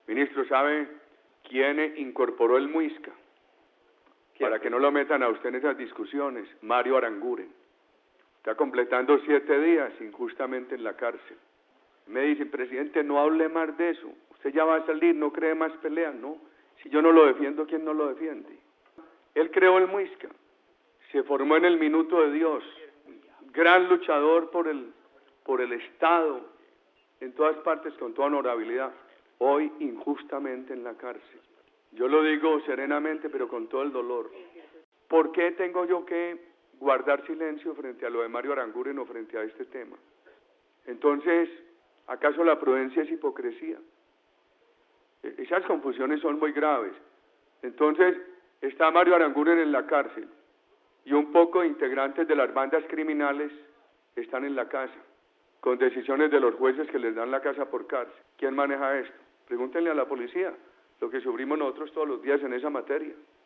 Ministro, ¿sabe quién incorporó el Muisca? Para que no lo metan a usted en esas discusiones. Mario Aranguren. Está completando 7 días injustamente en la cárcel. Me dicen, presidente, no hable más de eso. Usted ya va a salir, no cree más peleas, ¿no? Si yo no lo defiendo, ¿quién no lo defiende? Él creó el Muisca. Se formó en el Minuto de Dios. Gran luchador por el Estado, en todas partes, con toda honorabilidad. Hoy, injustamente en la cárcel. Yo lo digo serenamente, pero con todo el dolor. ¿Por qué tengo yo que guardar silencio frente a lo de Mario Aranguren o frente a este tema? Entonces, ¿acaso la prudencia es hipocresía? Esas confusiones son muy graves. Entonces, está Mario Aranguren en la cárcel y un poco de integrantes de las bandas criminales están en la casa, con decisiones de los jueces que les dan la casa por cárcel. ¿Quién maneja esto? Pregúntenle a la policía, lo que sufrimos nosotros todos los días en esa materia.